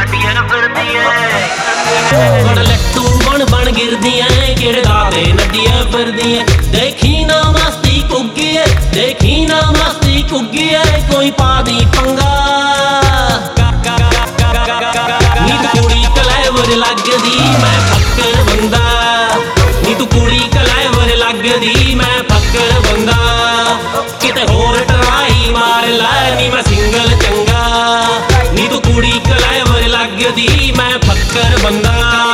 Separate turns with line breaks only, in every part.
बड़ लट्टू बन बन गिरदियां किड़े दादे नदियां फिरदियां। देखी ना मस्ती कुग्गी है, देखी ना मस्ती कुग्गी है, कोई पा दी पंगा। नी तू कुड़ी कलैवर लगदी मैं फक्कर बंदा, नी तू कुड़ी कलैवर लगदी मैं फक्कर बंदा। किते होर ट्राई मार लै नी मैं सिंगल चंगा, नी तू कुड़ी कलैवर लगदी मैं फक्कर बंदा।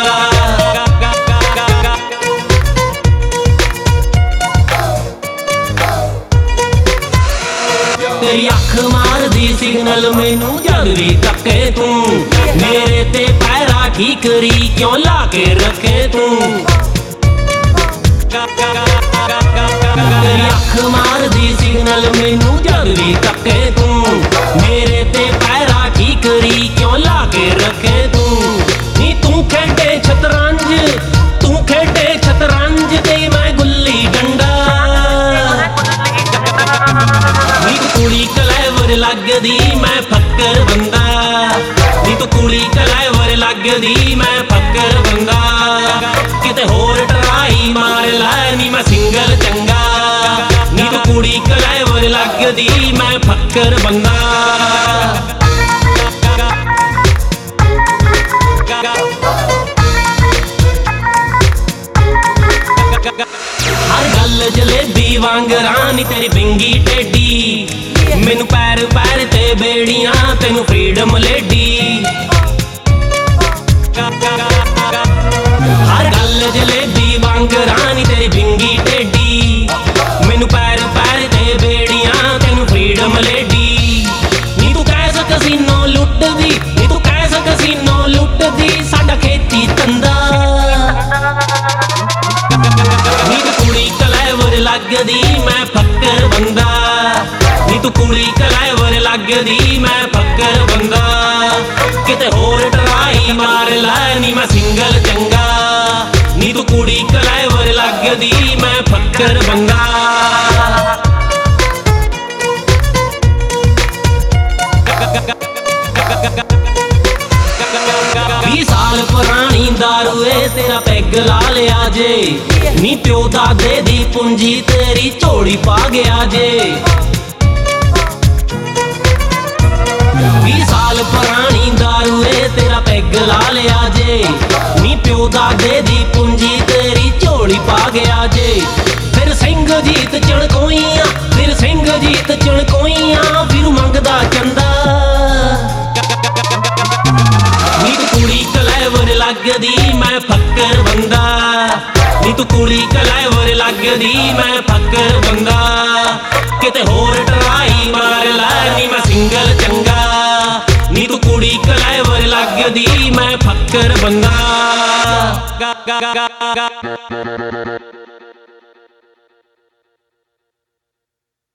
तेरी अख मार दी सिग्नल मैनू जगदी तके तू, मेरे ते पैरा ठीकरी क्यों ला के रखे तू। तेरी अख मार दी सिग्नल मैनू जगदी तके तू, मेरे ते पैरा ठीकरी क्यों ला के रखे तू। नी तू खेडे शतरंज, तू खेडे शतरंज ते मैं गुल्ली डंडा। नी तू कुड़ी कलैवर लगदी मैं फक्कर बंदा, नी तू कुड़ी कलैवर लगदी मैं फक्कर बंदा। किते होर ट्राई मार लै नी मैं सिंगल चंगा, नी तू कुड़ी कलैवर लगदी मैं फक्कर बंदा। हर गल जलेबी वांगरां नी तेरी बिंगी टेडी, मैनू पैर पैर ते बेड़ियां तेनू फ्रीडम लेडी। हर गल जलेबी वांगरां नी तेरी बिंगी टेडी, मैनू पैर पैर ते बेड़ियां तेनू फ्रीडम लेडी। नी तू कैस कसीनो लुटदी, नी तू कैस कसीनो लुटदी साडा खेती तंदा। नी तू कुड़ी कलैवर लगदी मैं फक्कर बंदा, नी तू कुड़ी कलैवर लगदी मैं फक्कर बंदा। किते होर ट्राई मार लै नी मैं सिंगल चंगा, नी तू कुड़ी कलैवर लगदी मैं फक्कर बंदा। 20 साल पुरानी दारू तेरा पैग ला लिया जे, नी प्यो दादे दी पूंजी तेरी झोली पा गया जे। 20 साल पुरानी दारू तेरा पैग ला लिया जे, नी प्यो दादे दी पूंजी तेरी झोली पा गया जे। फिर सिंह जीत चणकोइयां, फिर सिंह जीत चणकोइयां, फिर मंगदा चंदा। नी तू कुड़ी कलैवर लगदी मैं फक्कर बंदा, नी तू कुड़ी कलैवर लगदी मैं फक्कर बंदा। किते होर ट्राई मार लै नी मैं सिंगल चंगा, नी तू कुड़ी कलैवर लगदी मैं फक्कर बंदा।